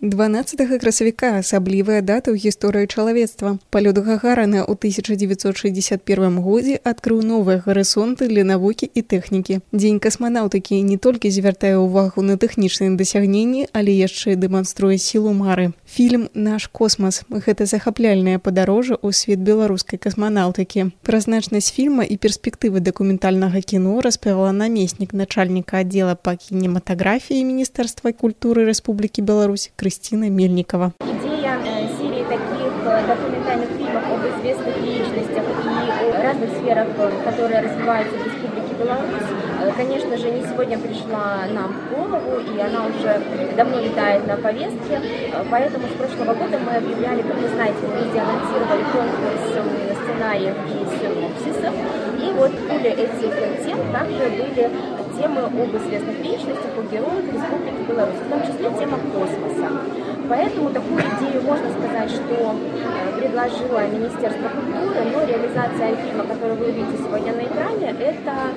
12 красавіка асаблівая дата ў гісторыі чалавецтва. Палёт Гагарына ў 1961 годзе адкрыў новыя гарызонты для навукі і тэхнікі. Дзень касманаўтыкі не толькі звяртае ўвагу на тэхнічныя дасягненні, але яшчэ і дэманструе сілу мары. Фільм «Наш космас» – гэта захапляльнае падарожжа ў свет беларускай касманаўтыкі. Пра значнасць фільма і перспектывы дакументальнага кіно распавяла намеснік начальніка аддзела па кінематаграфіі Міністэрства культуры Рэспублікі Беларусь Кристина Мельникова. Идея серии таких документальных фильмов об известных личностях и о разных сферах, которые развиваются в Республике Беларусь, конечно же, не сегодня пришла нам в голову, и она уже давно витает на повестке. Поэтому с прошлого года мы объявляли, как вы знаете, мы везде анонсировали конкурс сценариев и синопсисов. И вот в пуле этих тем также были темы об известных личностях, о героях Республики Беларусь, в том числе тема космоса. Поэтому такую идею, можно сказать, что предложило Министерство культуры, но реализация фильма, который вы увидите сегодня на экране, это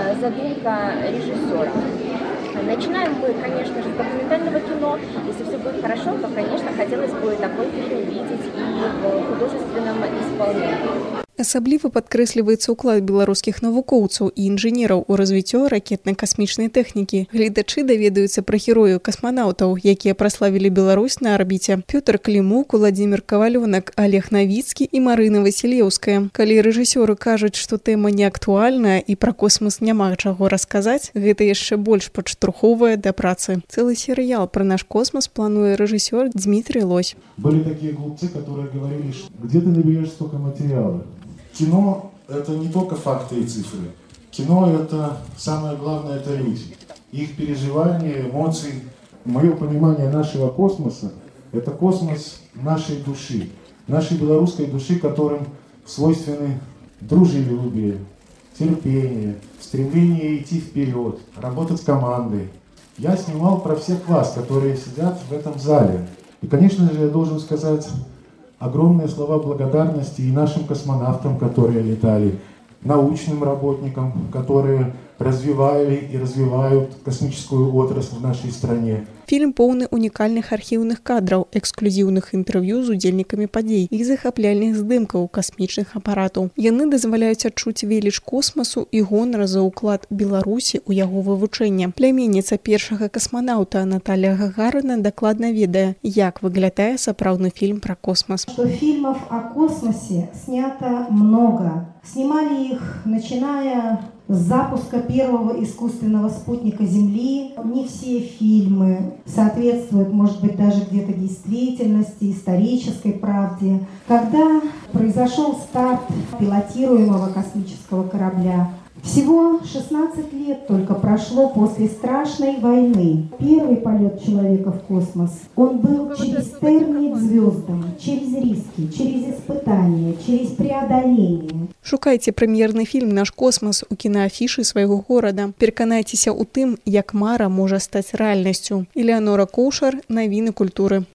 задумка режиссера. Начинаем мы, конечно же, с документального кино. Если все будет хорошо, то, конечно, хотелось бы такой фильм видеть и в художественном исполнении. Асабліва падкрэсліваецца ўклад беларускіх навукоўцаў і інжынераў у развіццё ракетна-касмічнай тэхнікі. Гледачы даведаюцца пра герояў касманаўтаў, якія праславілі Беларусь на арбіце. Пётр Клімук, Владзімір Кавалёнак, Олег Навіцкі і Марына Васілеўская. Калі рэжысёры кажуць, што тэма не актуальная і пра космас няма чаго расказаць, гэта яшчэ больш падштурхоўвае да працы. Цэлы серыял пра наш космас плануе рэжысёр Дмитрий Лось. Были такие глупцы, которые говорили, что где ты наберешь столько материала? Кино – это не только факты и цифры. Кино – это самое главное – это люди. Их переживания, эмоции. Мое понимание нашего космоса – это космос нашей души. Нашей белорусской души, которым свойственны дружелюбие, терпение, стремление идти вперед, работать командой. Я снимал про всех вас, которые сидят в этом зале. И, конечно же, я должен сказать огромные слова благодарности и нашим космонавтам, которые летали, научным работникам, которые развивали и развивают космическую отрасль в нашей стране. Фільм поўны унікальных архіўных кадраў, эксклюзіўных інтэрв'ю з удзельнікамі падзей і захапляльных здымкаў касмічных апаратаў. Яны дазваляюць адчуць веліч космасу і гонар за ўклад Беларусі ў яго вывучэнне. Пляменніца першага касманаўта Наталья Гагарына дакладна ведае, як выглядае сапраўдны фільм пра космас. Что фильмов о космосе снято много. Снимали их, начиная с запуска первого искусственного спутника Земли. Не все фильмы соответствуют, может быть, даже где-то действительности, исторической правде. Когда произошел старт пилотируемого космического корабля, всего 16 лет только прошло после страшной войны. Первый полет человека в космос, он был через тернии к звездам, через риски, через испытания, через преодоление. Шукайце прэм'ерны фільм «Наш космас» у кінаафішы свайго горада. Пераканайцеся ў тым, як мара можа стаць рэальнасцю. Элеанора Коўшар, навіны культуры.